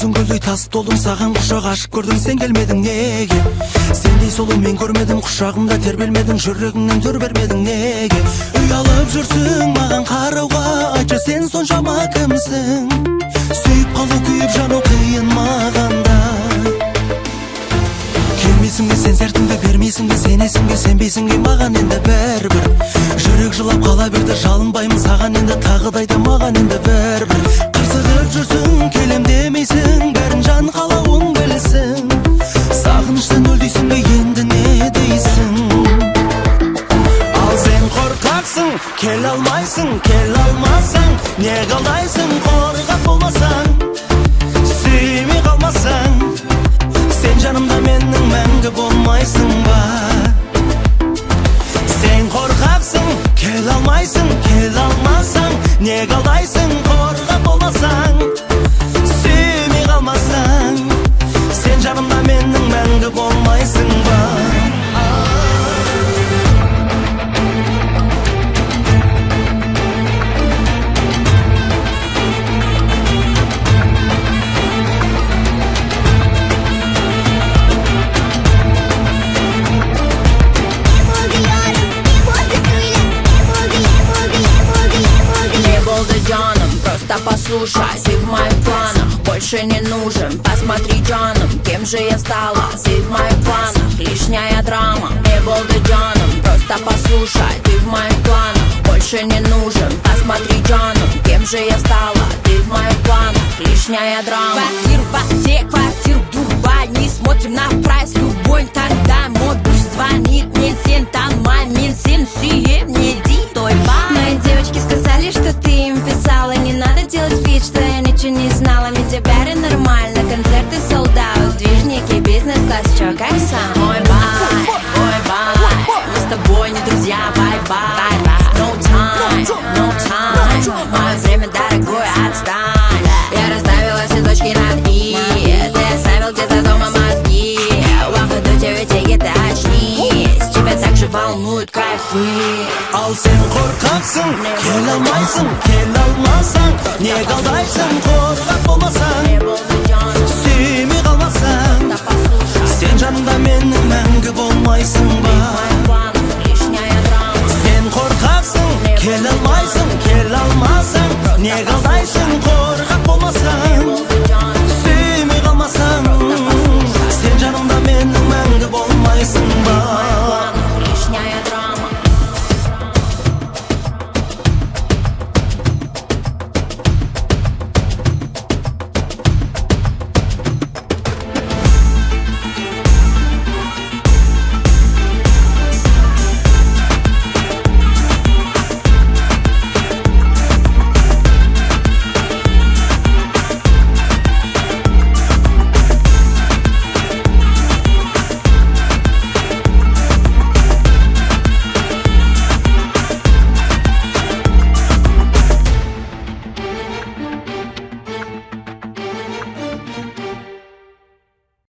Көзің көлдей тас толдың, саған құшақ ашып көрдің, сен келмедің неге? Сендей сұлу мен көрмедім, құшағымда тербелмедің, жүрегіңнен түр бермедің неге? Ұялып жүрсің маған қарауға, айтшы сен соншама кімсің? Сүйіп қалу, күйіп жану қиын мағанда. Келмейсің бе сен сертіңді, бермейсің бе сенесің бе, сенбейсің бе маған енді бәрібір. Жүрек жылап қала берді, жалынбаймын саған енді, тағыдай да маған енді бәрібір. Қырсығып жүрсің, келем демейсің, бәрін жан қалауың білсін. Сағыныштан өлдейсің бе енді не дейсің? Ал сен қорқақсың, келе алмайсың, келе алмасаң, не қалдайсың? Қорғап болмасаң, сүймей қалмасаң, сен жанымда менің мәңгі болмайсың ба? Сен қорқақсың, келе алмайсың, келе алмасаң, не қалдайсың? Қорғап болмасаң, сүймей қалмасаң, сен жанымда менің мәңгі болмайсың ба? Просто послушай, ты в моих планах больше не нужен. Посмотри, Джаном, кем же я стала. Ты в моих планах, лишняя драма. Не был ты Джаном, просто послушай, ты в моих планах больше не нужен. Посмотри, Джаном, кем же я стала. Ты в моих планах, лишняя драма. Квартиру в Оте, квартиру в Дубае. Не смотрим на прайс, любой тогда. Мой душ звонит, мне сен там, мамин сын, сие, мне ди, той бай. Мои девочки сказали, что ты им писала. Не надо делать вид, что я ничего не знала. Ведь теперь нормально, концерты sold out. Движники, бизнес-класс, чё, как сам? Ой, бай, мы с тобой не друзья, бай-бай. No time, no time, мое время дорогое, отстань. Я расставила все точки над «и», ты оставил где-то дома мозги. Походу тебе тягит, очнись, тебя так же волнуют кайфы. Ал сен қорқақсың, келе алмайсың, келе алмасаң, не қалдайсың? Қорғап болмасаң, сүймей қалмасаң,